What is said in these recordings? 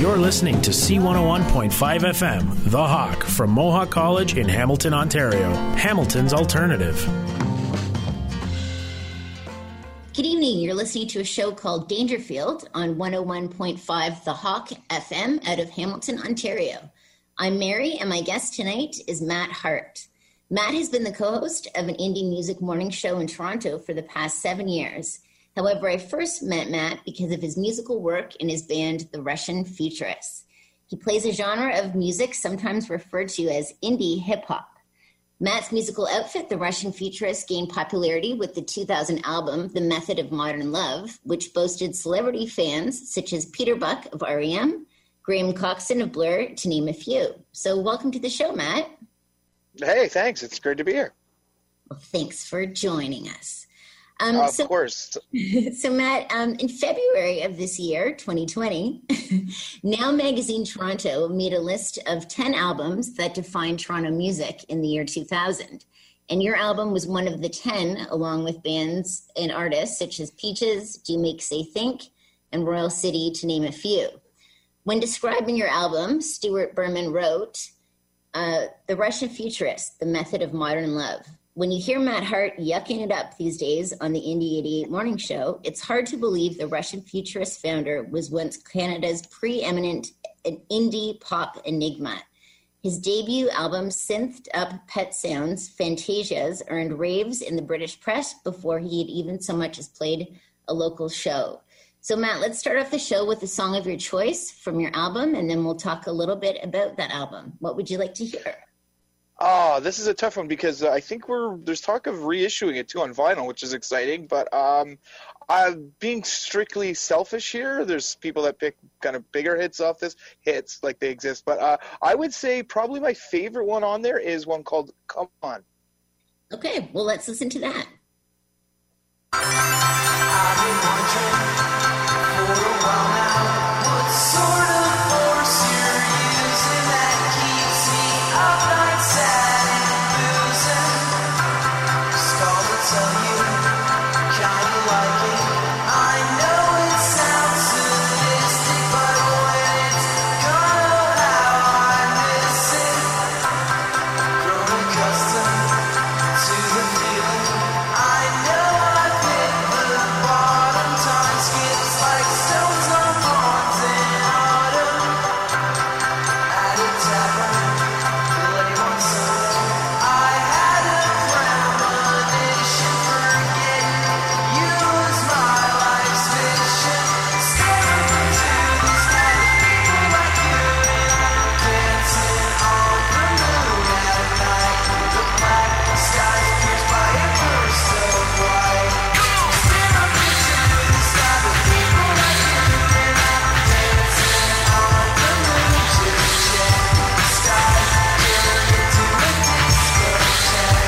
You're listening to C101.5 FM, The Hawk, from Mohawk College in Hamilton, Ontario. Hamilton's alternative. Good evening. You're listening to a show called Dangerfield on 101.5 The Hawk FM out of Hamilton, Ontario. I'm Mary, and my guest tonight is Matt Hart. Matt has been the co-host of an indie music morning show in Toronto for the past 7 years. However, I first met Matt because of his musical work in his band, The Russian Futurists. He plays a genre of music sometimes referred to as indie hip-hop. Matt's musical outfit, The Russian Futurists, gained popularity with the 2000 album, The Method of Modern Love, which boasted celebrity fans such as Peter Buck of R.E.M., Graham Coxon of Blur, to name a few. So welcome to the show, Matt. Hey, thanks. It's great to be here. Well, thanks for joining us. Of course. So, Matt, in February of this year, 2020, Now Magazine Toronto made a list of 10 albums that defined Toronto music in the year 2000. And your album was one of the 10, along with bands and artists such as Peaches, Do Make Say Think, and Royal City, to name a few. When describing your album, Stuart Berman wrote, The Russian Futurists, The Method of Modern Love. When you hear Matt Hart yucking it up these days on the Indie 88 morning show, it's hard to believe the Russian Futurist founder was once Canada's preeminent indie pop enigma. His debut album, synthed up pet sounds, Fantasias, earned raves in the British press before he had even so much as played a local show. So Matt, let's start off the show with a song of your choice from your album, and then we'll talk a little bit about that album. What would you like to hear? Oh, this is a tough one because I think there's talk of reissuing it too on vinyl, which is exciting. But I'm being strictly selfish here. There's people that pick kind of bigger hits off this, hits like they exist. But I would say probably my favorite one on there is one called Come On. Okay, well, let's listen to that. I've been wondering for a while now what sort of force you're using that keeps me up night sad and boozing. Just call to tell you, kinda like it. I know it sounds sadistic, but when it's gone out, how I miss it. Grown accustomed to the feeling. I know I've hit the bottom. Time skips like stones on lawns in autumn. At a tavern late one Sunday, I had a premonition. Forgetting you was my life's mission. Staring into the sky, people like you and I, dancing on the moon at night. The black sky is pierced by a burst of light. Staring up into the sky, the people like you and I, dancing on the moon. Just check the sky, turn into a discotheque.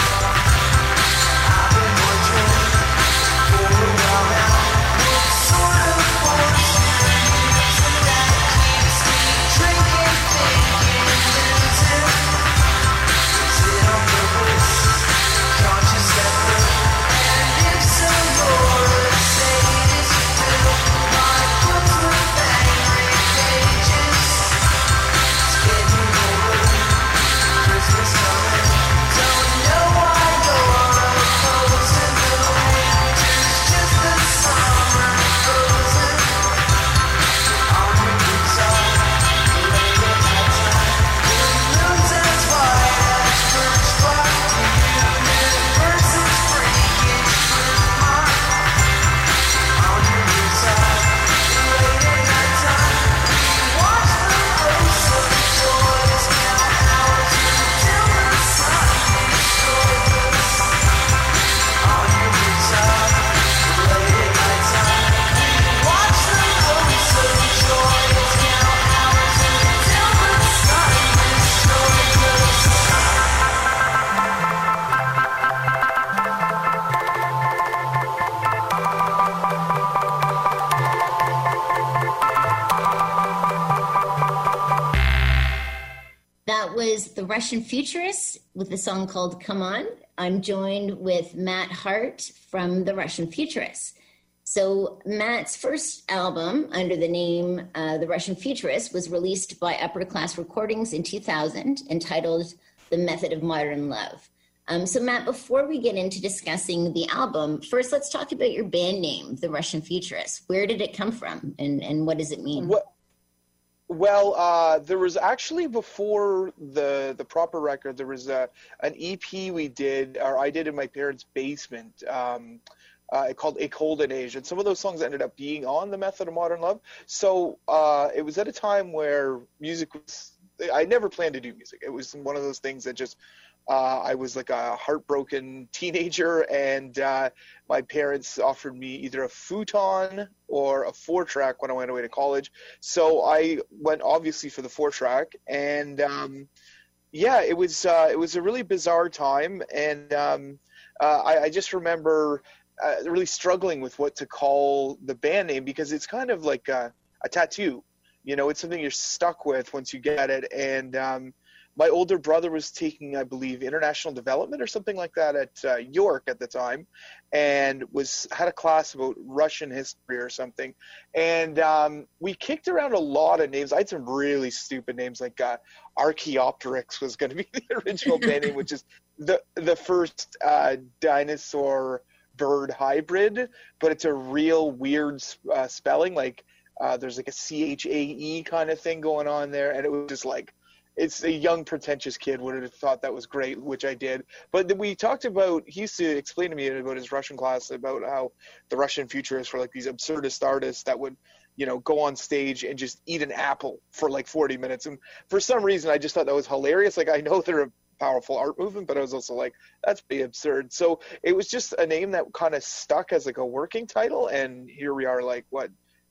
I've been wondering for a while now what sort of force you're using that keeps me drinking, thinking, losing. Is it on purpose, conscious effort? And if so, you're a sadist. Fill my books with angry pages. It's getting colder, Christmas coming. Don't know why you're opposing the winter's just the summer frozen. On your rooftop, late at nighttime, the moon's as white as birch bark. The universe is freakish fruit mark. On your rooftop, late at nighttime, we watch the race of joys, count hours until the sun destroys us. On your rooftop, late at nighttime, we watch the race of joys, count hours until the sun destroys us. That was The Russian Futurists with the song called Come On. I'm joined with Matt Hart from The Russian Futurists. So Matt's first album under the name The Russian Futurist was released by Upper Class Recordings in 2000, entitled The Method of Modern Love. So Matt, before we get into discussing the album, first let's talk about your band name, The Russian Futurist. Where did it come from, and what does it mean? Well, there was actually, before the proper record, there was an EP we did, or I did, in my parents' basement, called A Golden Age, and some of those songs ended up being on The Method of Modern Love. So it was at a time where music was, I never planned to do music. It was one of those things that just, I was like a heartbroken teenager, and my parents offered me either a futon or a 4-track when I went away to college. So I went obviously for the 4-track, and yeah, it was a really bizarre time, and I just remember really struggling with what to call the band name, because it's kind of like a tattoo. You know, it's something you're stuck with once you get it. And my older brother was taking, I believe, international development or something like that at York at the time, and had a class about Russian history or something. And we kicked around a lot of names. I had some really stupid names, like Archaeopteryx was going to be the original band name, which is the first dinosaur bird hybrid, but it's a real weird spelling. Like there's like a CHAE kind of thing going on there, and it was just like, it's a young, pretentious kid would have thought that was great, which I did. But we talked about, he used to explain to me about his Russian class about how the Russian futurists were like these absurdist artists that would, you know, go on stage and just eat an apple for like 40 minutes. And for some reason, I just thought that was hilarious. Like, I know they're a powerful art movement, but I was also like, that's pretty absurd. So it was just a name that kind of stuck as like a working title. And here we are, like, what,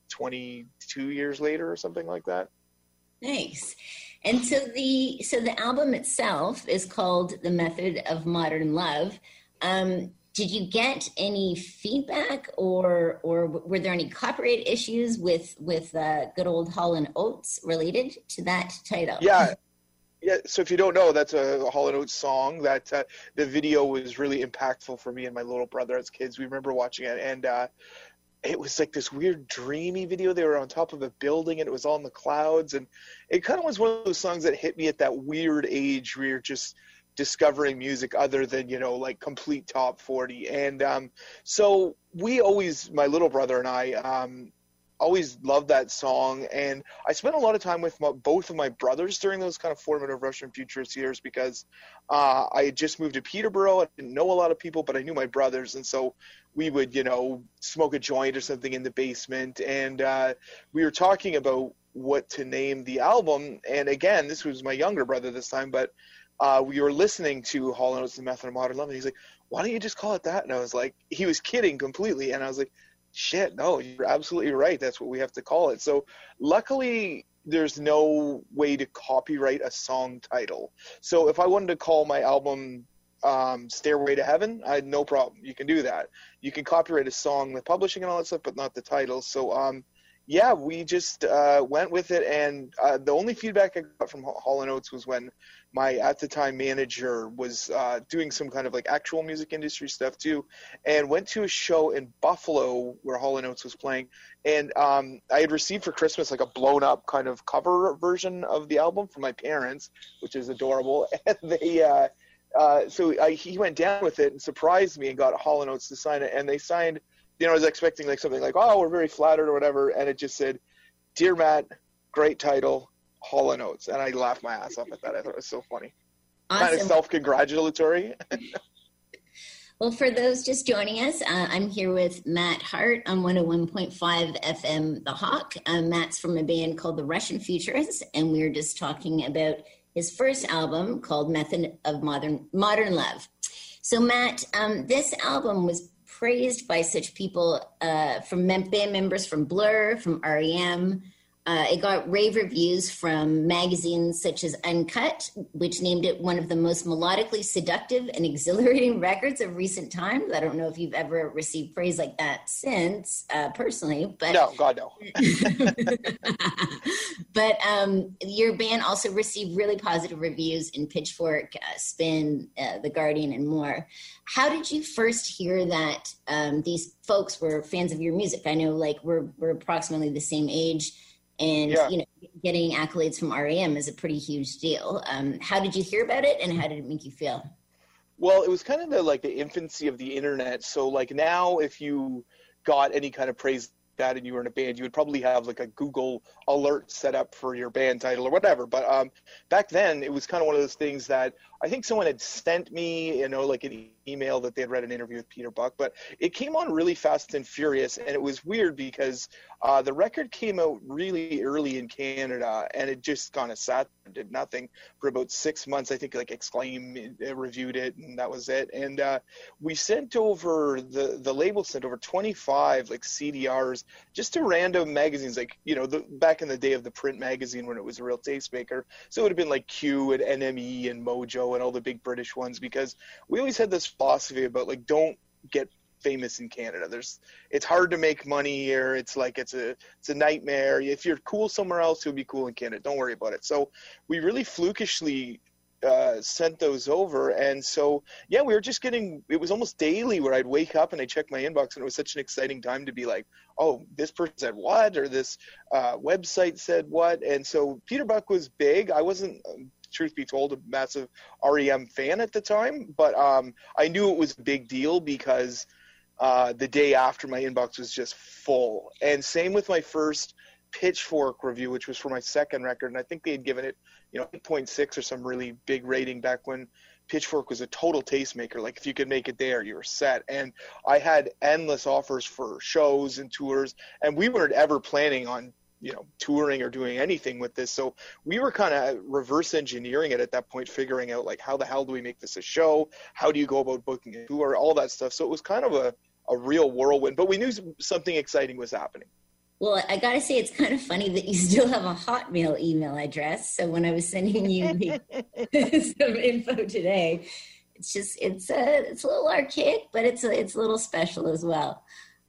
22 years later or something like that. Nice. And so the album itself is called The Method of Modern Love. Did you get any feedback, or were there any copyright issues with good old Hall & Oates related to that title? Yeah. So if you don't know, that's a Hall & Oates song that the video was really impactful for me and my little brother as kids. We remember watching it, and it was like this weird dreamy video. They were on top of a building and it was all in the clouds, and it kind of was one of those songs that hit me at that weird age where you're just discovering music other than, you know, like complete top 40. And so we always, my little brother and I, always loved that song, and I spent a lot of time with both of my brothers during those kind of formative Russian futurist years, because I had just moved to Peterborough. I didn't know a lot of people, but I knew my brothers, and so we would, you know, smoke a joint or something in the basement, and we were talking about what to name the album. And again, this was my younger brother this time, but we were listening to Hall & Oates' The Method of Modern Love, and he's like, why don't you just call it that? And I was like, he was kidding completely, and I was like, shit, no, you're absolutely right. That's what we have to call it. So luckily, there's no way to copyright a song title. So if I wanted to call my album Stairway to Heaven, I had no problem. You can do that. You can copyright a song, the publishing and all that stuff, but not the title. So yeah, we just went with it. And the only feedback I got from Hall & Oates was when my, at the time, manager was doing some kind of like actual music industry stuff too, and went to a show in Buffalo where Hall & Oates was playing. And I had received for Christmas like a blown up kind of cover version of the album from my parents, which is adorable. And they, he went down with it and surprised me and got Hall & Oates to sign it. And they signed, you know, I was expecting like something like, oh, we're very flattered or whatever. And it just said, Dear Matt, great title, Hall & Oates. And I laughed my ass off at that. I thought it was so funny. Awesome. Kind of self-congratulatory. Well, for those just joining us, I'm here with Matt Hart on 101.5 FM The Hawk. Matt's from a band called The Russian Futurists, and we were just talking about his first album called Method of Modern Love. So, Matt, this album was praised by such people from band members from Blur, from R.E.M. It got rave reviews from magazines such as Uncut, which named it one of the most melodically seductive and exhilarating records of recent times. I don't know if you've ever received praise like that since, personally. But No, God, no. But your band also received really positive reviews in Pitchfork, Spin, The Guardian, and more. How did you first hear that these folks were fans of your music? I know, like, we're approximately the same age, and you know, getting accolades from REM is a pretty huge deal. How did you hear about it, and how did it make you feel? Well, it was kind of the infancy of the internet. So like now, if you got any kind of praise that and you were in a band, you would probably have like a Google alert set up for your band title or whatever. But back then, it was kind of one of those things that I think someone had sent me, you know, like an email that they had read an interview with Peter Buck, but it came on really fast and furious. And it was weird because the record came out really early in Canada, and it just kind of sat there, did nothing for about 6 months. I think like Exclaim reviewed it, and that was it. And we sent over, the label sent over 25 like CDRs just to random magazines, like, you know, back in the day of the print magazine when it was a real tastemaker. So it would have been like Q and NME and Mojo and all the big British ones, because we always had this philosophy about like, don't get famous in Canada. It's hard to make money here. It's like it's a nightmare. If you're cool somewhere else, you'll be cool in Canada. Don't worry about it. So we really flukishly sent those over, and so we were just getting, it was almost daily where I'd wake up and I'd check my inbox, and it was such an exciting time to be like, oh, this person said what, or this website said what. And so Peter Buck was big. I wasn't, truth be told, a massive REM fan at the time, but I knew it was a big deal because the day after, my inbox was just full. And same with my first Pitchfork review, which was for my second record, and I think they had given it, you know, 8.6 or some really big rating back when Pitchfork was a total tastemaker. Like, if you could make it there, you were set. And I had endless offers for shows and tours, and we weren't ever planning on, you know, touring or doing anything with this. So we were kind of reverse engineering it at that point, figuring out like, how the hell do we make this a show? How do you go about booking a tour? All that stuff. So it was kind of a real whirlwind, but we knew something exciting was happening. Well, I got to say, it's kind of funny that you still have a Hotmail email address. So when I was sending you some info today, it's just, it's a little archaic, but it's a little special as well.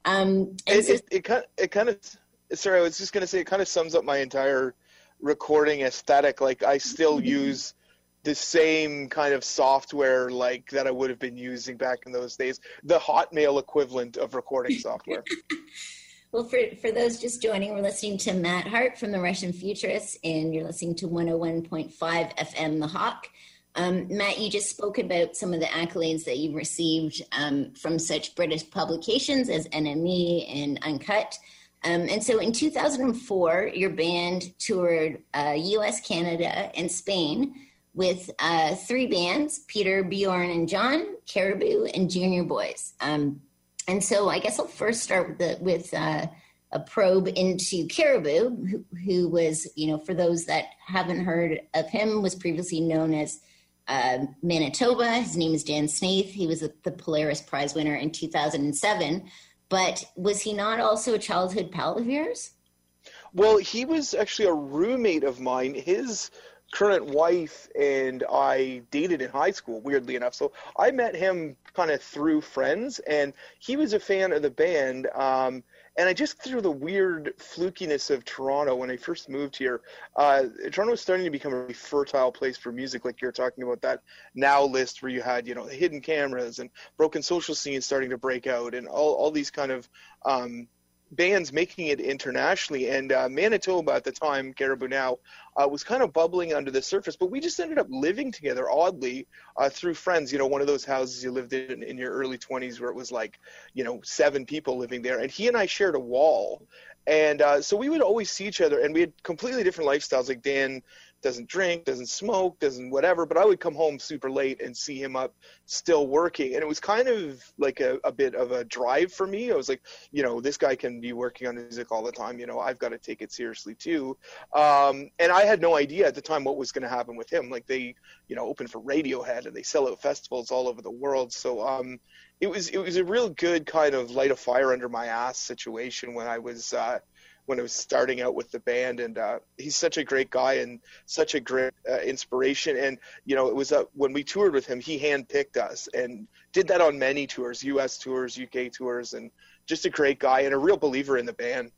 It kind of, sorry, I was just going to say, it kind of sums up my entire recording aesthetic. Like, I still use the same kind of software like that I would have been using back in those days, the Hotmail equivalent of recording software. Well, for those just joining, we're listening to Matt Hart from the Russian Futurists, and you're listening to 101.5 FM The Hawk. Matt, you just spoke about some of the accolades that you've received from such British publications as NME and Uncut. And so in 2004, your band toured US, Canada, and Spain with 3 bands, Peter, Bjorn, and John, Caribou, and Junior Boys. And so I guess I'll first start with a probe into Caribou, who was, you know, for those that haven't heard of him, was previously known as Manitoba. His name is Dan Snaith. He was the Polaris Prize winner in 2007. But was he not also a childhood pal of yours? Well, he was actually a roommate of mine. His current wife and I dated in high school, weirdly enough. So I met him kind of through friends, and he was a fan of the band. And I just, through the weird flukiness of Toronto, when I first moved here, Toronto was starting to become a really fertile place for music. Like you're talking about that Now list where you had, you know, the Hidden Cameras and Broken Social Scene starting to break out, and all these kind of bands making it internationally. And Manitoba at the time, Caribou now, was kind of bubbling under the surface, but we just ended up living together, oddly, through friends. You know, one of those houses you lived in your early 20s where it was like, you know, 7 people living there, and he and I shared a wall. And so we would always see each other, and we had completely different lifestyles. Like, Dan doesn't drink, doesn't smoke, doesn't whatever, but I would come home super late and see him up still working. And it was kind of like a bit of a drive for me. I was like, you know, this guy can be working on music all the time. You know, I've got to take it seriously too. And I had no idea at the time what was going to happen with him. Like, they, you know, open for Radiohead and they sell out festivals all over the world. So it was a real good kind of light a fire under my ass situation when I was starting out with the band. And he's such a great guy and such a great inspiration. And, you know, it was when we toured with him, he handpicked us and did that on many tours, US tours, UK tours, and just a great guy and a real believer in the band.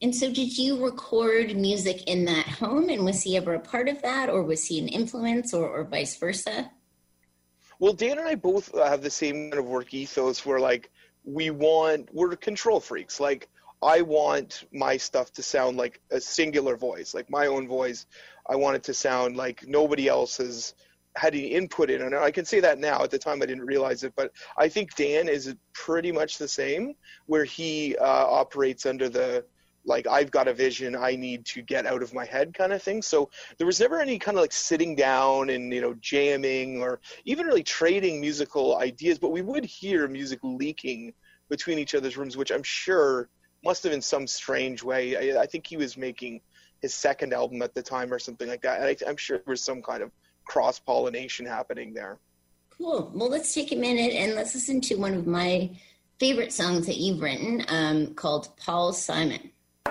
And so did you record music in that home, and was he ever a part of that, or was he an influence, or vice versa? Well, Dan and I both have the same kind of work ethos where, like, we're control freaks. Like, I want my stuff to sound like a singular voice, like my own voice. I want it to sound like nobody else has had any input in it. I can say that now. At the time, I didn't realize it, but I think Dan is pretty much the same, where he operates under the, like, I've got a vision, I need to get out of my head kind of thing. So there was never any kind of like sitting down and, jamming or even really trading musical ideas, but we would hear music leaking between each other's rooms, which I'm sure must have in some strange way. I think he was making his second album at the time or something like that. And I'm sure there was some kind of cross-pollination happening there. Cool. Well, let's take a minute and let's listen to one of my favorite songs that you've written called Paul Simon.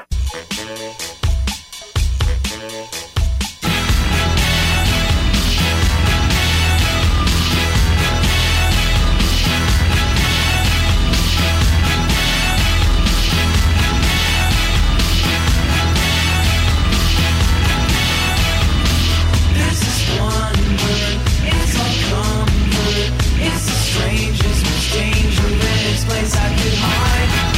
Place I could hide.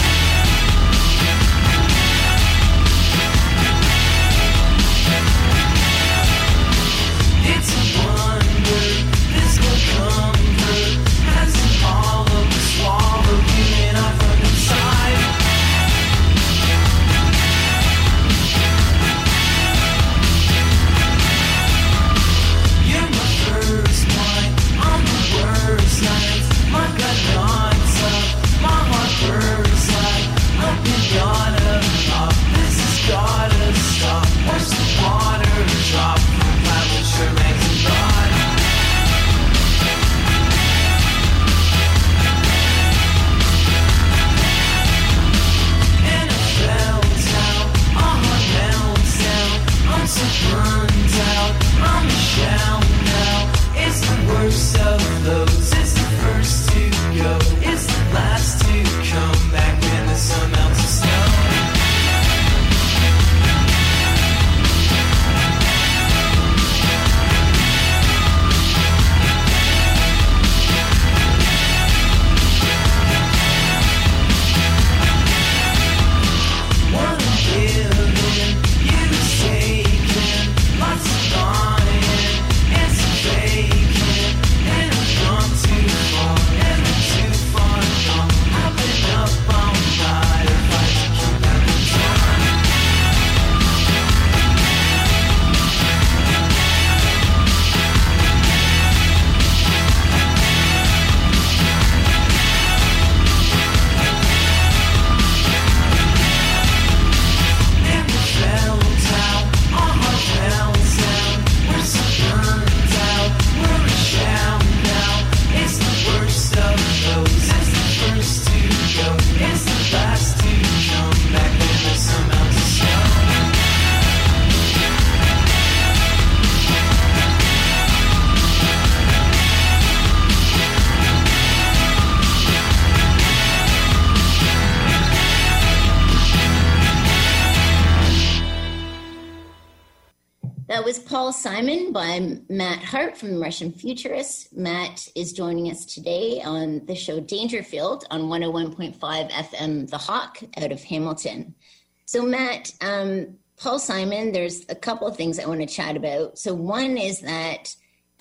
That was Paul Simon by Matt Hart from the Russian Futurists. Matt is joining us today on the show Dangerfield on 101.5 FM The Hawk out of Hamilton. So Matt, Paul Simon, there's a couple of things I want to chat about. So one is that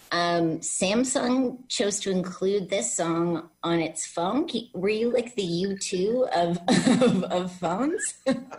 Samsung chose to include this song on its phone. Were you like the U2 of phones?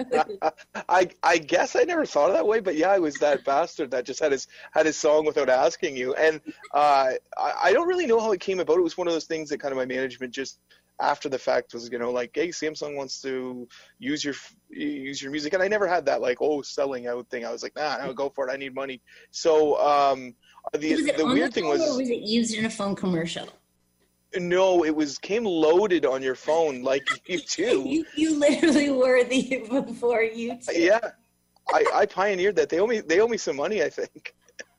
I guess I never thought of that way, but yeah, I was that bastard that just had his song without asking you. And I don't really know how it came about. It was one of those things that kind of my management just after the fact was, like, hey, Samsung wants to use your music, and I never had that like selling out thing. I was like, no, go for it. I need money. So the weird thing was, or was it used in a phone commercial? No, it came loaded on your phone like U2. you literally were the before U2. Yeah, I pioneered that. They owe me some money, I think.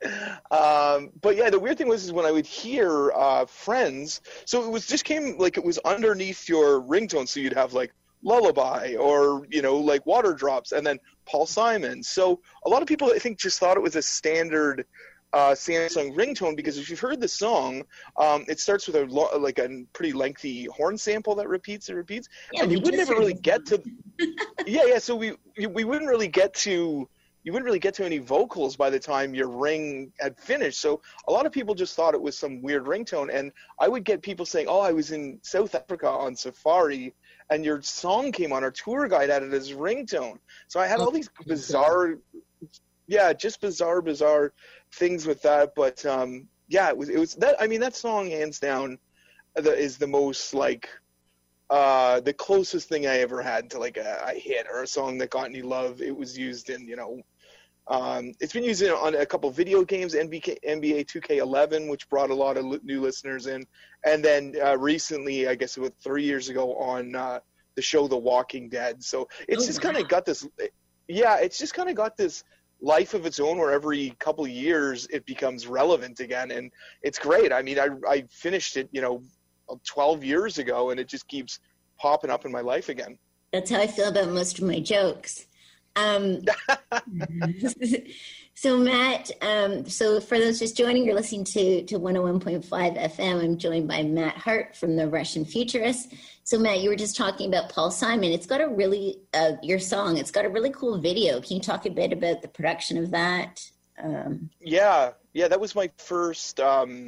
But yeah, the weird thing was when I would hear friends. So it was underneath your ringtone. So you'd have like Lullaby, or, you know, like Water Drops, and then Paul Simon. So a lot of people, I think, just thought it was a standard Samsung ringtone, because if you've heard the song, it starts with a pretty lengthy horn sample that repeats and repeats, and you would never really get to so we wouldn't really get to any vocals by the time your ring had finished. So a lot of people just thought it was some weird ringtone, and I would get people saying, oh, I was in South Africa on safari and your song came on, our tour guide had it as ringtone. So I had all these bizarre things with that, but it was that. I mean, that song hands down is the most like the closest thing I ever had to like a hit or a song that got any love. It was used in, you know, it's been used on a couple video games, NBA 2K11, which brought a lot of new listeners in, and then recently, I guess about 3 years ago, on the show The Walking Dead. So it's just kind of got this. Yeah, it's just kind of got this life of its own, where every couple of years it becomes relevant again, and it's great. I mean, I finished it, you know, 12 years ago, and it just keeps popping up in my life again. That's how I feel about most of my jokes. So Matt, so for those just joining, you're listening to 101.5 FM. I'm joined by Matt Hart from the Russian Futurists. So Matt, you were just talking about Paul Simon. It's got a really, your song, it's got a really cool video. Can you talk a bit about the production of that? Yeah, that was my first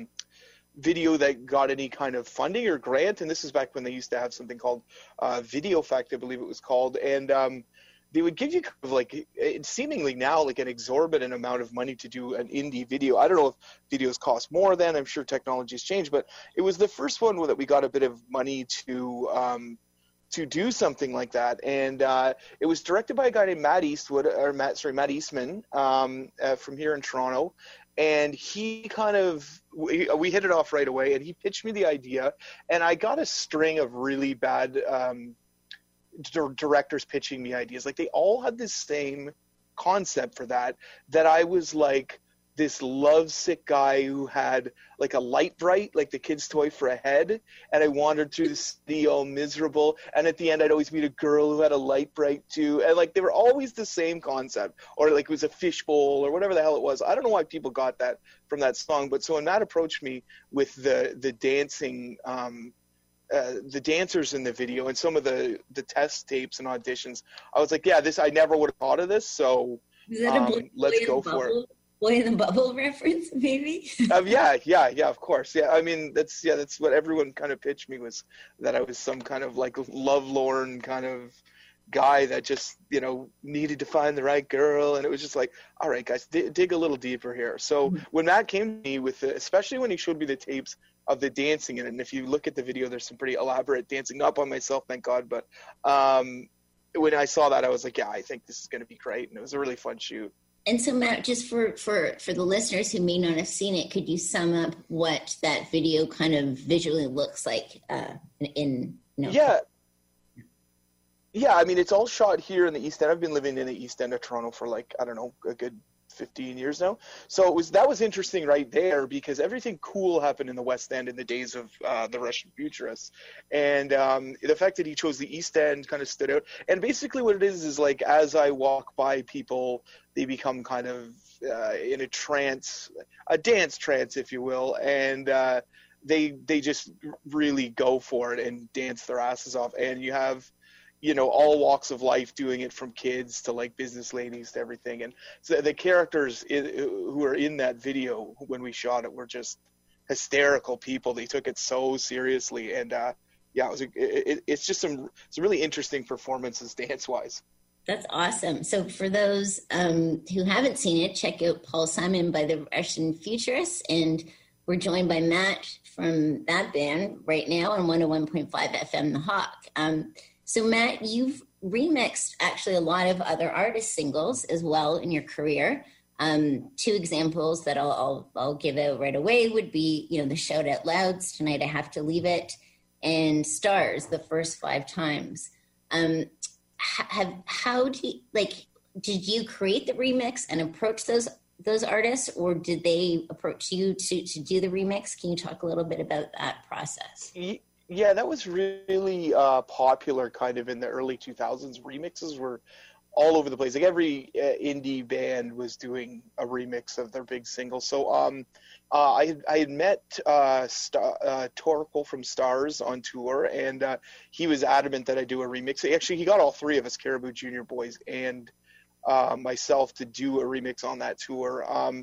video that got any kind of funding or grant, and this is back when they used to have something called Video Fact, I believe it was called, and they would give you kind of like, seemingly now, like an exorbitant amount of money to do an indie video. I don't know if videos cost more then. I'm sure technology's changed, but it was the first one that we got a bit of money to do something like that. And it was directed by a guy named Matt Eastman from here in Toronto. And he kind of, we hit it off right away, and he pitched me the idea, and I got a string of really bad directors pitching me ideas. Like, they all had this same concept for that I was like this lovesick guy who had like a light bright, like the kid's toy, for a head, and I wandered through the city all miserable, and at the end I'd always meet a girl who had a light bright too, and like they were always the same concept, or like it was a fishbowl or whatever the hell it was. I don't know why people got that from that song, but so when Matt approached me with the dancing the dancers in the video and some of the test tapes and auditions, I was like, yeah, I never would have thought of this, so let's go for it. Boy in the Bubble reference, maybe? Yeah, of course. Yeah, I mean, that's what everyone kind of pitched me, was that I was some kind of like lovelorn kind of guy that just, you know, needed to find the right girl, and it was just like, all right, guys, dig a little deeper here. So when Matt came to me with it, especially when he showed me the tapes of the dancing in it, and if you look at the video, there's some pretty elaborate dancing, not by myself, thank God, but when I saw that, I was like, yeah, I think this is going to be great, and it was a really fun shoot. And so, Matt, just for the listeners who may not have seen it, could you sum up what that video kind of visually looks like Yeah, I mean, it's all shot here in the East End. I've been living in the East End of Toronto for like, I don't know, a good 15 years now. So that was interesting right there, because everything cool happened in the West End in the days of the Russian Futurists. And the fact that he chose the East End kind of stood out. And basically what it is like, as I walk by people, they become kind of in a trance, a dance trance, if you will. And they just really go for it and dance their asses off. And you have, you know, all walks of life doing it, from kids to like business ladies to everything. And so the characters who are in that video when we shot it were just hysterical people. They took it so seriously, and it's just some really interesting performances dance wise. That's awesome. So for those who haven't seen it, check out Paul Simon by the Russian Futurists, and we're joined by Matt from that band right now on 101.5 FM The Hawk. So Matt, you've remixed actually a lot of other artists' singles as well in your career. Two examples that I'll give out right away would be, you know, the Shout Out Louds, Tonight I Have to Leave It, and Stars, The First 5 Times. How do you, like, did you create the remix and approach those artists, or did they approach you to do the remix? Can you talk a little bit about that process? Yeah, that was really popular kind of in the early 2000s. Remixes were all over the place. Like every indie band was doing a remix of their big single. So I had met Torkel from Stars on tour, and he was adamant that I do a remix. Actually, he got all three of us, Caribou Junior Boys and myself, to do a remix on that tour.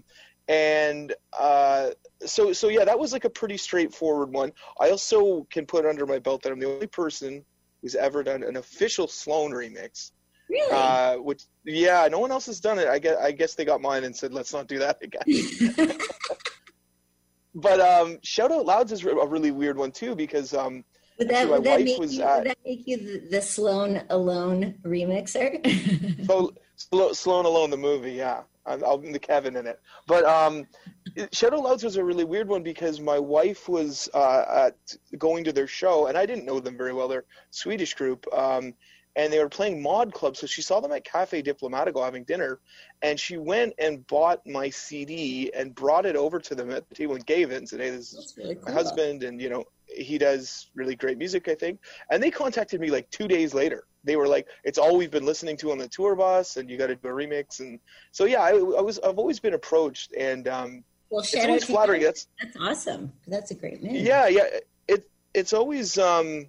So yeah, that was like a pretty straightforward one. I also can put under my belt that I'm the only person who's ever done an official Sloan remix. Really? Which, yeah, no one else has done it. I guess they got mine and said, let's not do that again. But Shout Out Louds is a really weird one too, because Would actually would that make you the Sloan Alone remixer? Sloan Alone, the movie, yeah. I'll be the Kevin in it. But Shout Out Louds was a really weird one because my wife was going to their show, and I didn't know them very well. They're a Swedish group, and they were playing Mod Club, so she saw them at Cafe Diplomatico having dinner, and she went and bought my CD and brought it over to them at the table and gave it and said, hey, this is Really cool. my husband, and, he does really great music, I think. And they contacted me like 2 days later. They were like, it's all we've been listening to on the tour bus, and you got to do a remix. And so, yeah, I've always been approached, and Well, it's shout out always to flattering. you. That's awesome. That's a great move. Yeah. It's always a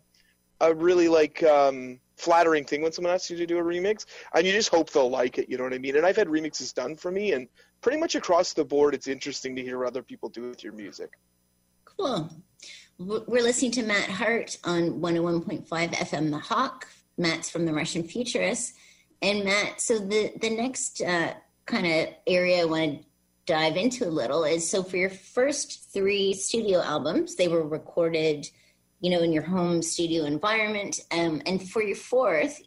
really flattering thing when someone asks you to do a remix, and you just hope they'll like it. You know what I mean? And I've had remixes done for me, and pretty much across the board, it's interesting to hear what other people do with your music. Cool. We're listening to Matt Hart on 101.5 FM The Hawk. Matt's from the Russian Futurists. And Matt, so the next kind of area I want to dive into a little is, so for your first 3 studio albums, they were recorded, in your home studio environment. And for your 4th,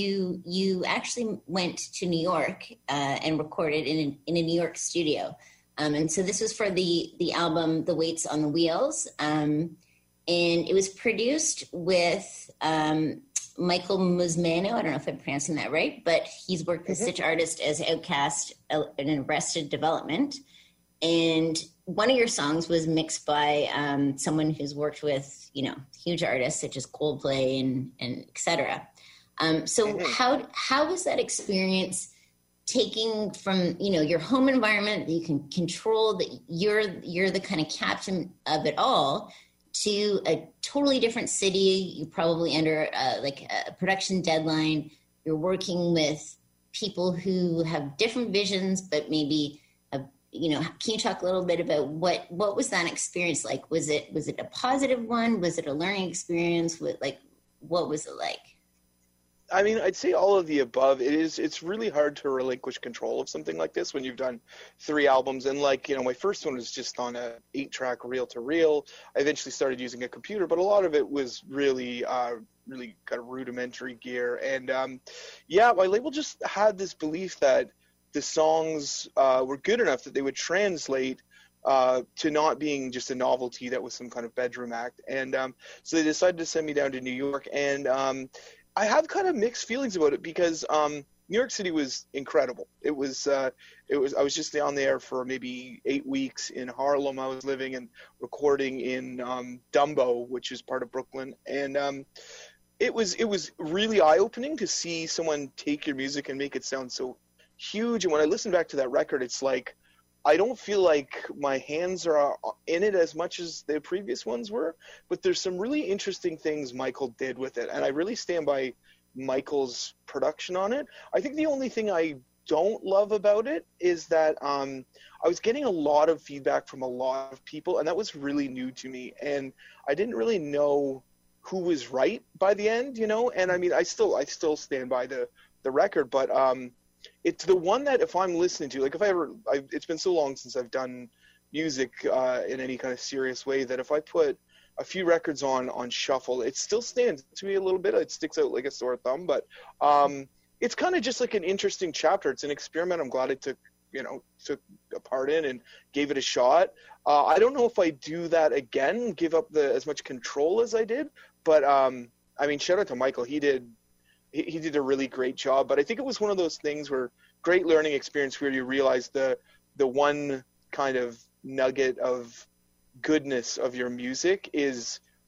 you actually went to New York and recorded in a New York studio. And so this was for the album The Weights on the Wheels. And it was produced with Michael Musmano. I don't know if I'm pronouncing that right, but he's worked with such artists as Outkast and Arrested Development. And one of your songs was mixed by someone who's worked with, huge artists such as Coldplay and et cetera. So how was that experience taking from, your home environment that you can control, that you're the kind of captain of it all, to a totally different city? You're probably under a production deadline. You're working with people who have different visions, but maybe, can you talk a little bit about what was that experience like? Was it a positive one? Was it a learning experience? What was it like? I mean, I'd say all of the above. It's really hard to relinquish control of something like this when you've done 3 albums. And my first one was just on a 8-track reel-to-reel. I eventually started using a computer, but a lot of it was really kind of rudimentary gear. And my label just had this belief that the songs were good enough that they would translate to not being just a novelty that was some kind of bedroom act. And so they decided to send me down to New York, and I have kind of mixed feelings about it because New York City was incredible. I was just down there for maybe 8 weeks in Harlem. I was living and recording in Dumbo, which is part of Brooklyn, and it was really eye-opening to see someone take your music and make it sound so huge. And when I listen back to that record, it's like I don't feel like my hands are in it as much as the previous ones were, but there's some really interesting things Michael did with it, and I really stand by Michael's production on it. I think the only thing I don't love about it is that I was getting a lot of feedback from a lot of people, and that was really new to me, and I didn't really know who was right by the end, and I mean, I still stand by the record, but it's the one that if I'm listening to, like it's been so long since I've done music in any kind of serious way that if I put a few records on shuffle, it still stands to me a little bit. It sticks out like a sore thumb, but it's kind of just like an interesting chapter. It's an experiment. I'm glad I took a part in and gave it a shot. I don't know if I do that again, give up as much control as I did, but I mean, shout out to Michael. He did a really great job, but I think it was one of those things where great learning experience where you realize the one kind of nugget of goodness of your music is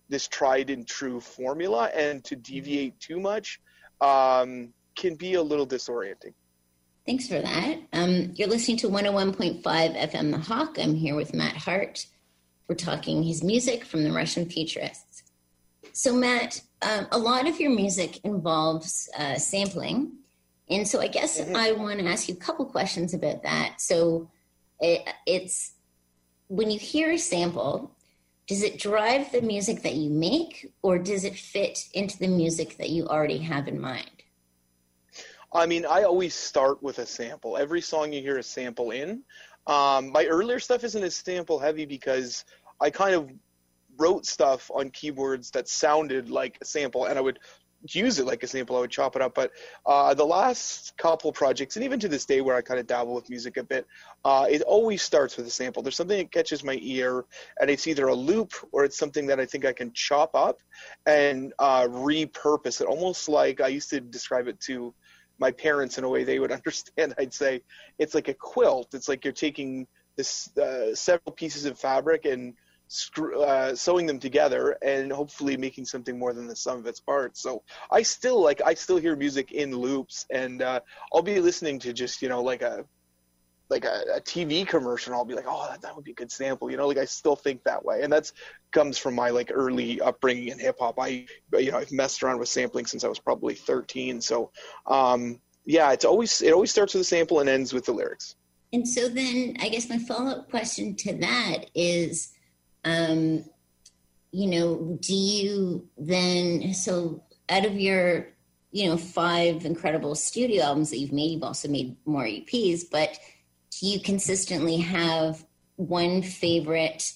this tried and true formula, and to deviate too much can be a little disorienting. Thanks for that. You're listening to 101.5 FM The Hawk. I'm here with Matt Hart. We're talking his music from the Russian Futurists. So Matt, a lot of your music involves sampling. And so I guess I want to ask you a couple questions about that. So it's when you hear a sample, does it drive the music that you make, or does it fit into the music that you already have in mind? I mean, I always start with a sample. Every song you hear a sample in. My earlier stuff isn't as sample heavy because I kind of wrote stuff on keyboards that sounded like a sample, and I would use it like a sample. I would chop it up. But the last couple projects, and even to this day where I kind of dabble with music a bit, it always starts with a sample. There's something that catches my ear, and it's either a loop or it's something that I think I can chop up and repurpose it, almost like I used to describe it to my parents in a way they would understand. I'd say it's like a quilt. It's like you're taking this several pieces of fabric and sewing them together and hopefully making something more than the sum of its parts. So I still hear music in loops, and I'll be listening to just, like a TV commercial, and I'll be like, oh, that would be a good sample, I still think that way. And that's comes from my early upbringing in hip hop. I've messed around with sampling since I was probably 13. So it always starts with a sample and ends with the lyrics. And so then I guess my follow-up question to that is, do you then, so out of your, 5 incredible studio albums that you've made, you've also made more EPs, but do you consistently have one favorite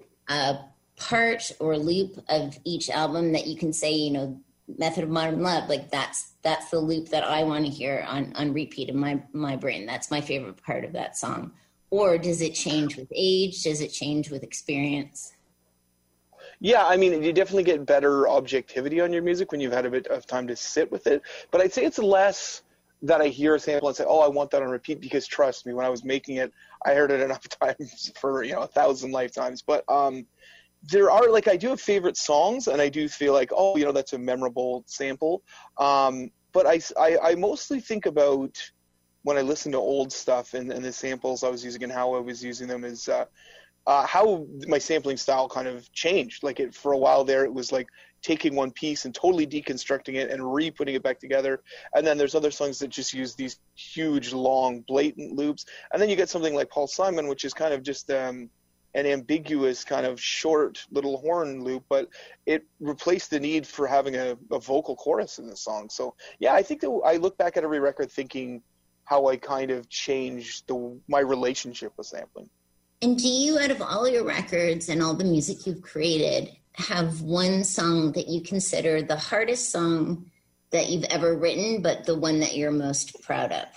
part or loop of each album that you can say, Method of Modern Love, that's the loop that I want to hear on repeat in my brain. That's my favorite part of that song. Or does it change with age? Does it change with experience? Yeah, I mean, you definitely get better objectivity on your music when you've had a bit of time to sit with it. But I'd say it's less that I hear a sample and say, oh, I want that on repeat, because trust me, when I was making it, I heard it enough times for, 1,000 lifetimes. But there are, I do have favorite songs, and I do feel like, oh, that's a memorable sample. But I mostly think about when I listen to old stuff and the samples I was using and how I was using them is how my sampling style kind of changed. For a while there, it was taking one piece and totally deconstructing it and re-putting it back together. And then there's other songs that just use these huge, long, blatant loops. And then you get something like Paul Simon, which is kind of just an ambiguous kind of short little horn loop, but it replaced the need for having a vocal chorus in the song. So yeah, I think that I look back at every record thinking how I kind of changed my relationship with sampling. And do you, out of all your records and all the music you've created, have one song that you consider the hardest song that you've ever written, but the one that you're most proud of?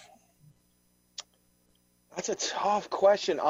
That's a tough question.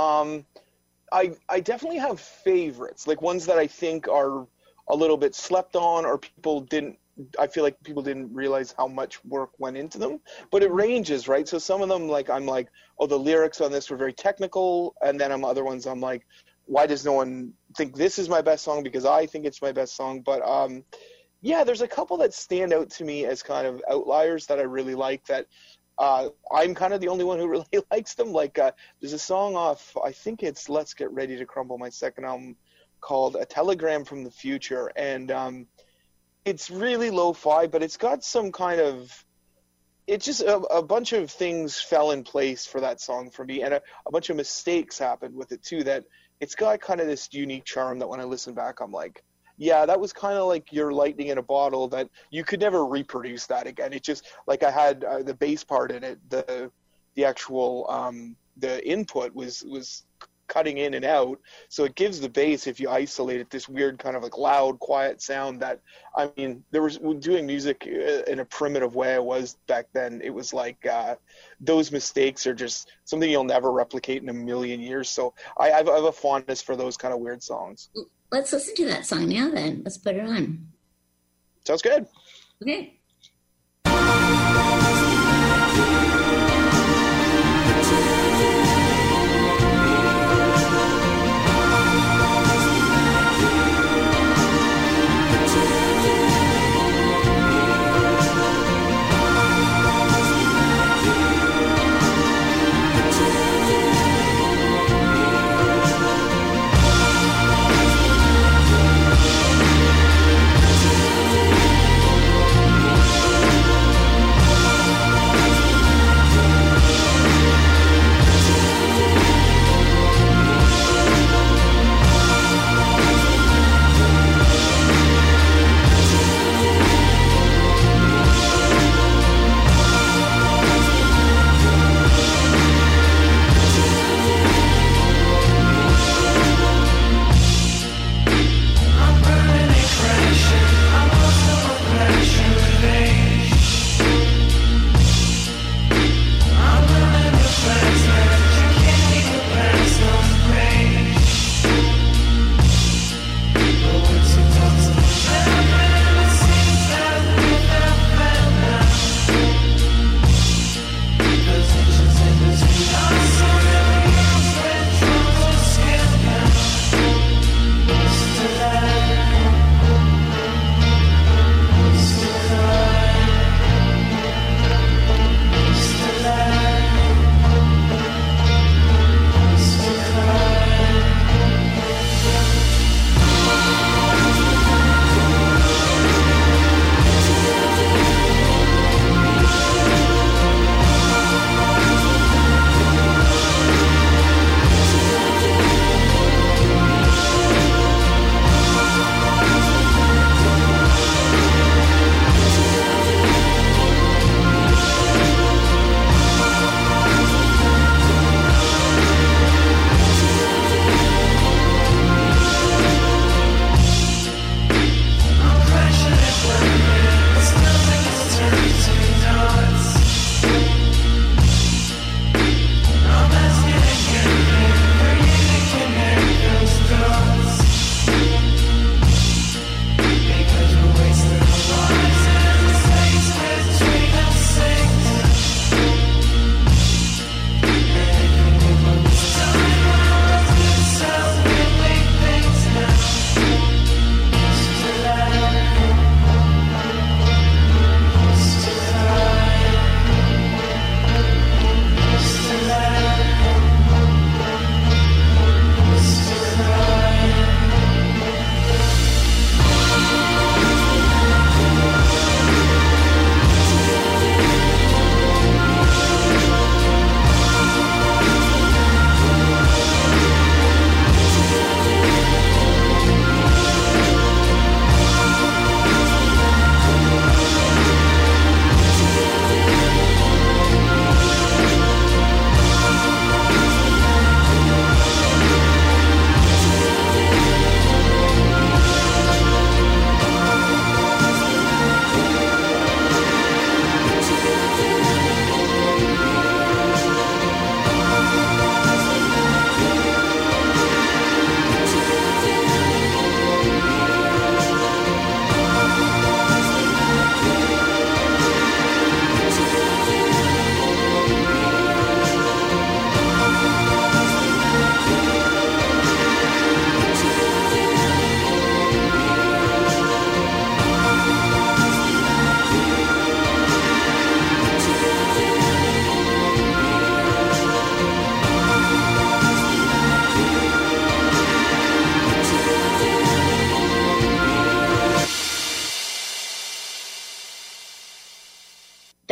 I definitely have favorites, ones that I think are a little bit slept on, or I feel like people didn't realize how much work went into them. But it ranges, right? So some of them, I'm like, oh, the lyrics on this were very technical, and then other ones I'm like, why does no one think this is my best song? Because I think it's my best song. But there's a couple that stand out to me as kind of outliers that I really like, that I'm kind of the only one who really likes them. There's a song off, I think it's Let's Get Ready to Crumble, my second album, called A Telegram from the Future. And it's really lo-fi, but it's got some kind of, it's just a bunch of things fell in place for that song for me. And a bunch of mistakes happened with it too, that it's got kind of this unique charm that when I listen back, I'm like, yeah, that was kind of like your lightning in a bottle, that you could never reproduce that again. It just, I had the bass part in it, the actual, the input was cutting in and out. So it gives the bass, if you isolate it, this weird kind of loud, quiet sound that, I mean, doing music in a primitive way I was back then, it was those mistakes are just something you'll never replicate in a million years. So I have a fondness for those kind of weird songs. Let's listen to that song now then. Let's put it on. Sounds good. Okay.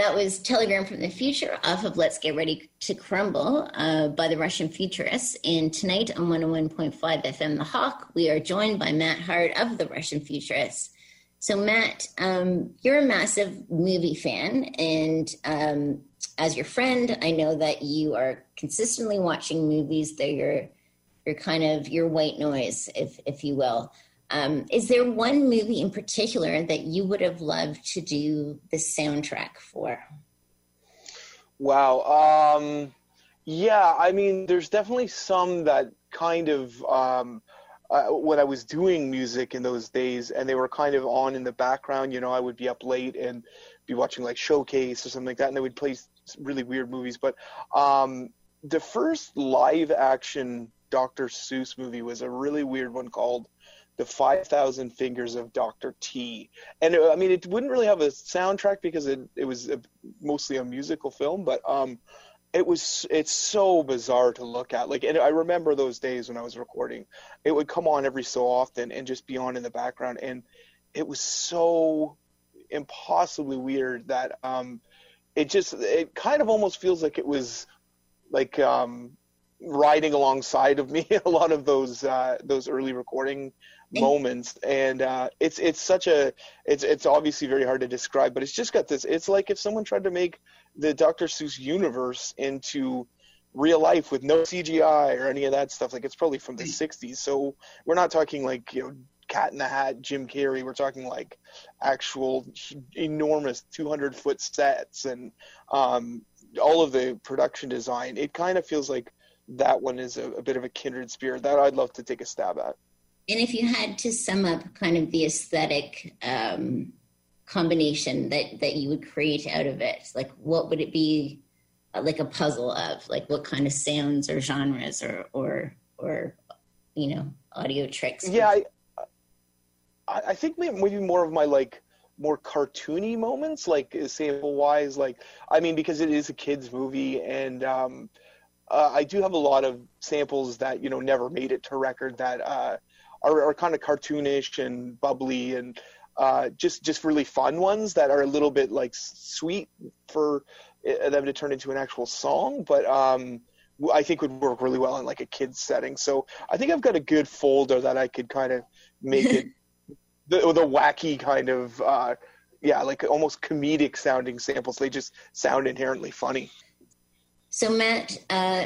that was Telegram from the Future off of Let's Get Ready to Crumble by the Russian Futurists. And tonight on 101.5 FM The Hawk, we are joined by Matt Hart of the Russian Futurists. So Matt, you're a massive movie fan, and as your friend, I know that you are consistently watching movies. They're kind of your white noise, if you will. Is there one movie in particular that you would have loved to do the soundtrack for? Wow. Yeah, I mean, there's definitely some that kind of, when I was doing music in those days and they were kind of on in the background, you know, I would be up late and be watching like Showcase or something like that, and they would play really weird movies. But the first live action Dr. Seuss movie was a really weird one called The 5,000 Fingers of Dr. T. And I mean, it wouldn't really have a soundtrack because it was mostly a musical film, but it's so bizarre to look at. Like, and I remember those days when I was recording, it would come on every so often and just be on in the background. And it was so impossibly weird that it kind of almost feels like it was like riding alongside of me a lot of those early recording moments. And it's obviously very hard to describe, but it's just got this, it's like if someone tried to make the Dr. Seuss universe into real life with no CGI or any of that stuff. Like, it's probably from the 60s, so we're not talking like, you know, Cat in the Hat, Jim Carrey. We're talking like actual enormous 200-foot sets and all of the production design. It kind of feels like that one is a bit of a kindred spirit that I'd love to take a stab at. And if you had to sum up kind of the aesthetic combination that you would create out of it, like what would it be, like a puzzle of, like what kind of sounds or genres or you know, audio tricks? Yeah, I think maybe more of my like more cartoony moments, like sample wise, like, I mean, because it is a kid's movie, and I do have a lot of samples that, you know, never made it to record that are kind of cartoonish and bubbly and just really fun ones that are a little bit like sweet for them to turn into an actual song, but I think would work really well in like a kid's setting. So I think I've got a good folder that I could kind of make it the wacky kind of like almost comedic sounding samples. They just sound inherently funny. So Matt,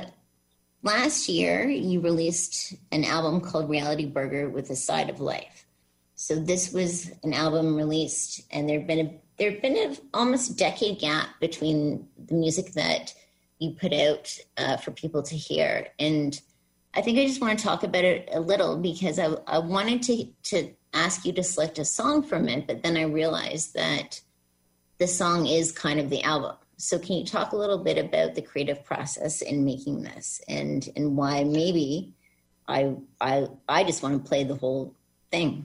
last year you released an album called Reality Burger with a Side of Life. So this was an album released, and there've been a almost decade gap between the music that you put out for people to hear. And I think I just want to talk about it a little because I wanted to ask you to select a song from it, but then I realized that the song is kind of the album. So can you talk a little bit about the creative process in making this and why maybe I just want to play the whole thing?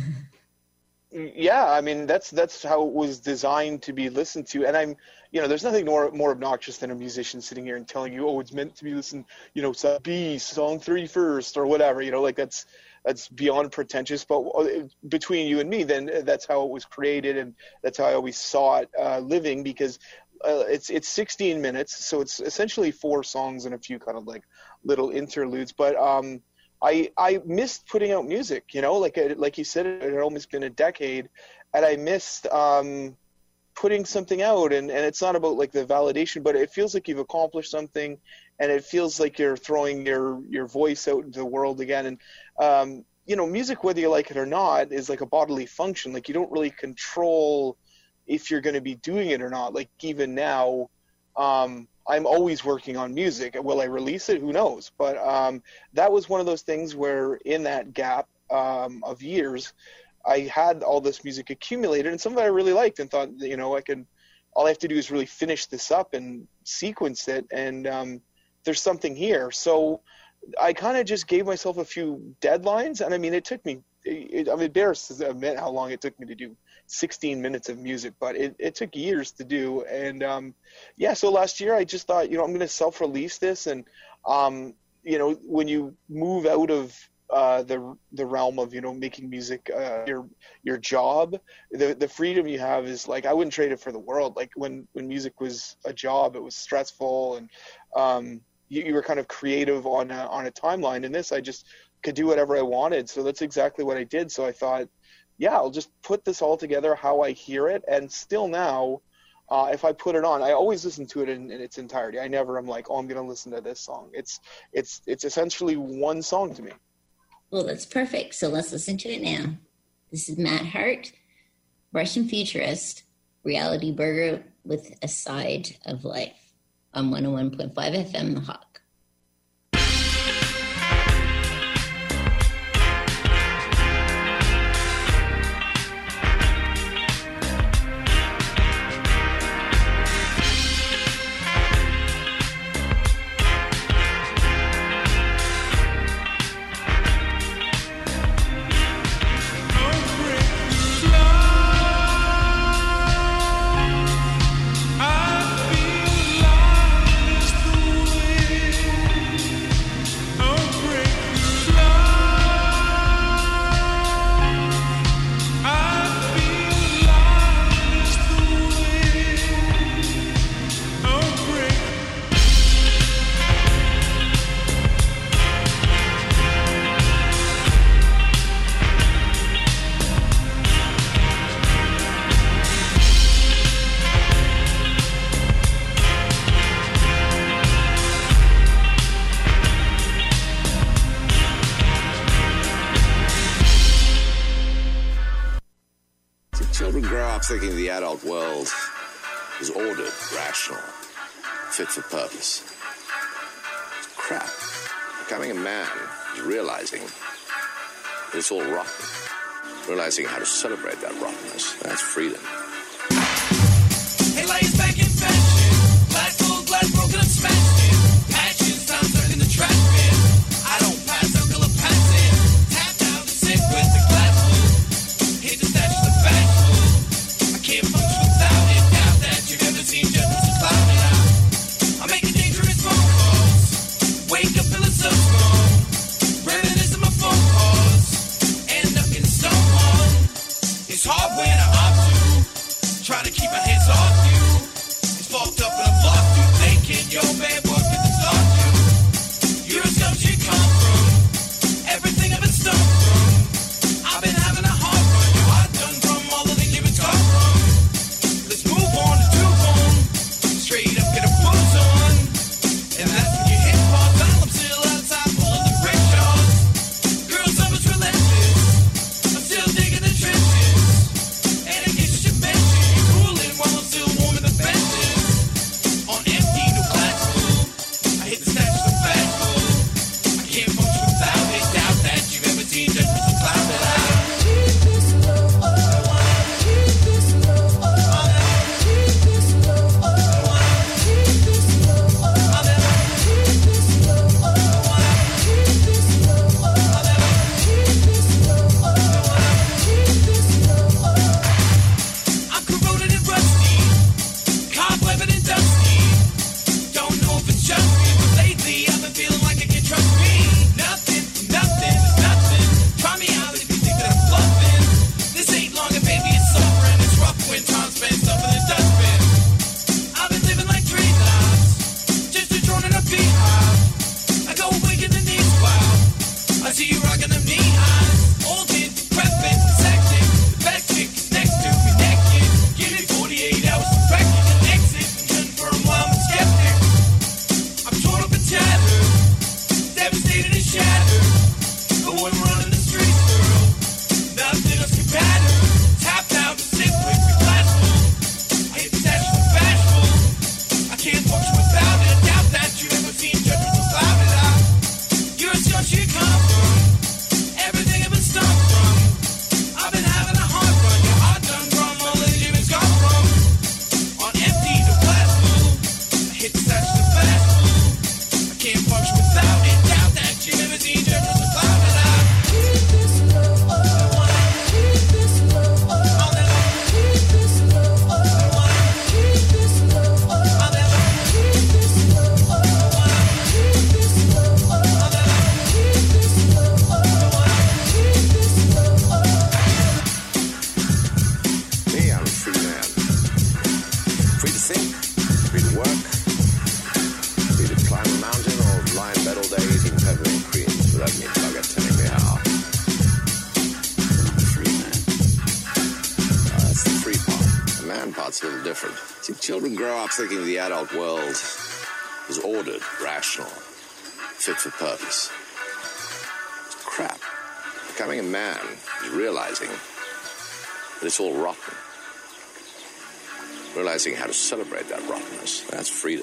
Yeah, I mean, that's how it was designed to be listened to. And I'm, you know, there's nothing more obnoxious than a musician sitting here and telling you, oh, it's meant to be listened, you know, side B, song 3 first or whatever, you know, like that's beyond pretentious. But between you and me, then that's how it was created, and that's how I always saw it living, because it's 16 minutes, so it's essentially 4 songs and a few kind of like little interludes. But I missed putting out music, you know, like you said, it had almost been a decade, and I missed putting something out. And it's not about like the validation, but it feels like you've accomplished something, and it feels like you're throwing your voice out into the world again. And you know, music, whether you like it or not, is like a bodily function. Like, you don't really control if you're going to be doing it or not. Like, even now, I'm always working on music. Will I release it? Who knows? But that was one of those things where in that gap of years, I had all this music accumulated, and some of it I really liked and thought, you know, all I have to do is really finish this up and sequence it, and there's something here. So I kind of just gave myself a few deadlines, and I mean, it took me, I'm embarrassed to admit how long it took me to do 16 minutes of music, but it took years to do. And so last year I just thought, you know, I'm going to self-release this. And you know, when you move out of the realm of, you know, making music your job. The freedom you have is like, I wouldn't trade it for the world. Like when music was a job, it was stressful, and you were kind of creative on a timeline. In this, I just could do whatever I wanted. So that's exactly what I did. So I thought, yeah, I'll just put this all together how I hear it. And still now, if I put it on, I always listen to it in its entirety. I never am like, oh, I'm going to listen to this song. It's essentially one song to me. Well, that's perfect. So let's listen to it now. This is Matt Hart, Russian futurist, reality burger with a side of life on 101.5 FM, The Hawk. Thinking the adult world is ordered, rational, fit for purpose. It's crap. Becoming a man is realizing that it's all rotten. Realizing how to celebrate that rottenness. That's freedom. Hey, ladies back in fashion. Glass full, glass broken, I'm smashed in. Passion, I'm stuck in the trash bin. I don't pass, I feel a pass in. Tapped out and sick with the glass full. Hit the stash of the fashion. Can't function without it. Doubt that you've ever seen justice clouded out. I make a dangerous phone calls. Wake up feeling so strong. Reminisce of my phone calls. End up getting stoned. It's hard when I opt to. different. See, children grow up thinking the adult world is ordered, rational, fit for purpose. It's crap. Becoming a man is realizing that it's all rotten. Realizing how to celebrate that rottenness. That's freedom.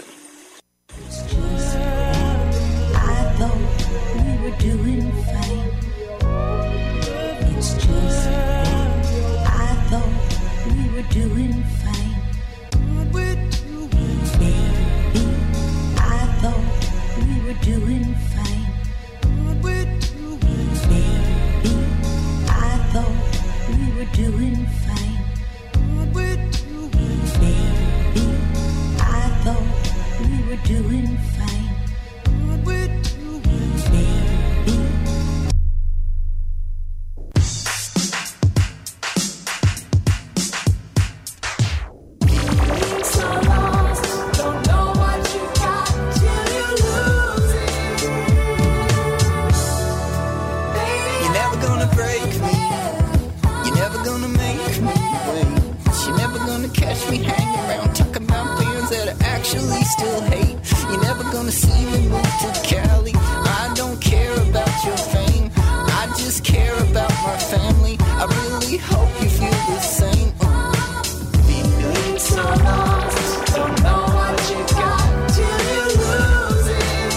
I thought we were doing fine. It's just that I thought we were doing fine. Baby, I thought we were doing fine. Baby, I thought we were doing fine. Baby, I thought we were doing fine. Baby. You're never gonna break me. You're never gonna make me wait. You're never gonna catch me hanging around talking about bands that I actually still hate. You're never gonna see me move to Cali. I don't care about your fame. I just care about my family. I really hope you feel the same. Feeling so lost, don't know what you got till you lose it.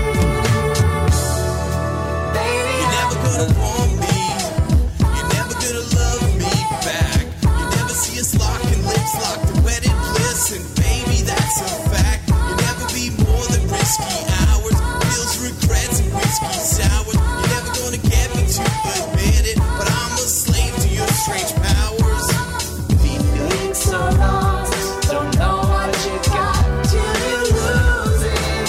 Baby, you're never gonna want me. You're never gonna love me back. You never see us locking lips, locked in wedded bliss, and baby, that's a fact. You'll never be more than risky hours, pills, regrets, and whiskey sours. You're never gonna get me to admit it, but I'm a slave to your strange powers. Feeling so lost, don't know what you got till you lose it.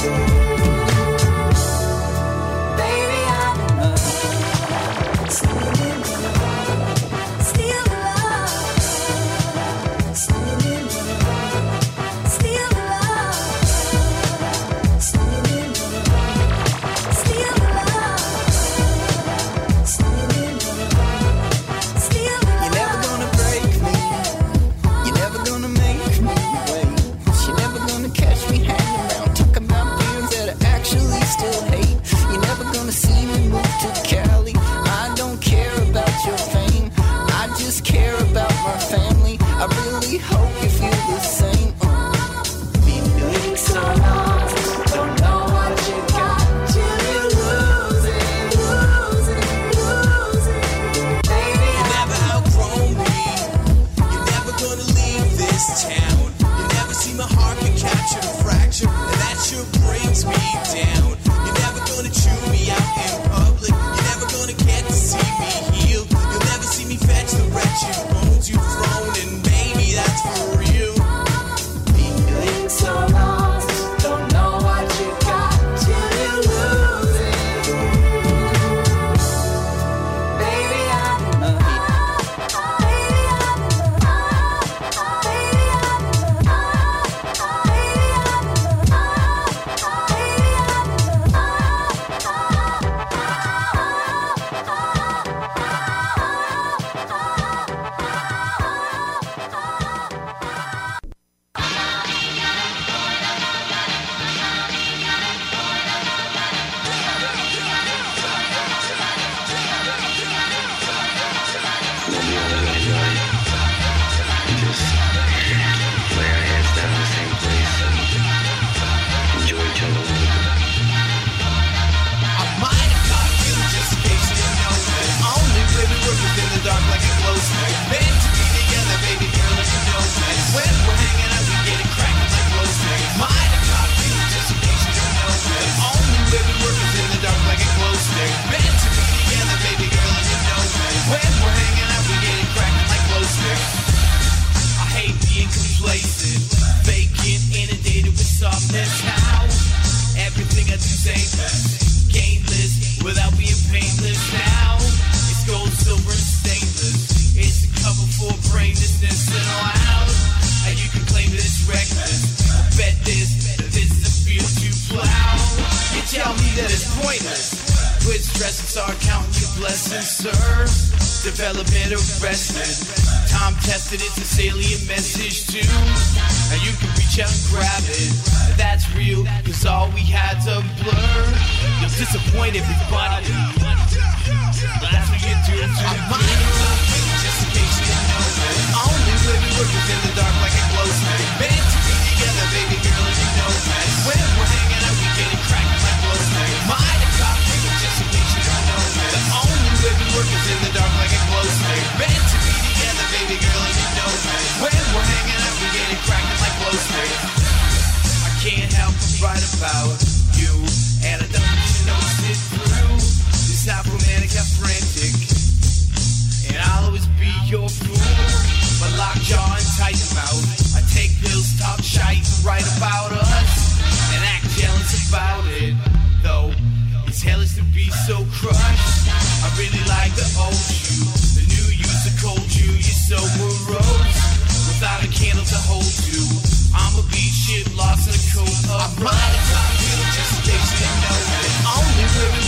Baby, I'm in love, still in love, still in love, still in love, still in love, still in love, still in love, still in love, still in love. You're never gonna break me. You're never gonna make me wait. You're never gonna catch me hanging around talking about bands that I actually still hate. You're never gonna see me move to Cali. I don't care about your fame. I just care about my family. I really hope you feel the same. Feeling so lost, don't know what you got till you lose it, lose it, lose it. Baby, you never outgrown me. You're never gonna leave this town. You never see my heart get captured or fractured, and that sure brings me down. You're never gonna chew me out in public. You're never gonna get to see me heal. You'll never see me fetch the wretched bones you've thrown, and maybe that's for real. Feeling so lost, don't know what you got till you lose it. Baby, I'm in love. Baby, I'm in love. Baby, I'm in love. Baby, I'm in love. Baby, Quit stressing, start counting your blessings, sir. development arrested. Time tested, it's a salient message too. Now you can reach out and grab it. That's real, cause all we had's a blur. You'll disappoint everybody. That's what you do to the blue. Just in case you didn't know that. Only living workers in the dark like a glow stick. Band to be together, baby girl, and you know that. When we're hanging out, we get it cracking like glow stick. Mind a copy, just in case you don't know that. The only living workers in the dark like a glow stick. Band to be together, baby girl, and you know that. When we're hanging out, we get it cracking like glow stick. I can't help but write about you, and I don't need to notice it through. It's not romantic, I'm frantic, and I'll always be your fool. But lockjaw and tight mouth, I take pills, talk shite, write about us, and act jealous about it. Though it's hellish to be so crushed. I really like the old you, the new you's the cold you. You're so morose, without a candle to hold you. I'ma be shit lost in a cold of rust. Just in case you didn't know it. Only women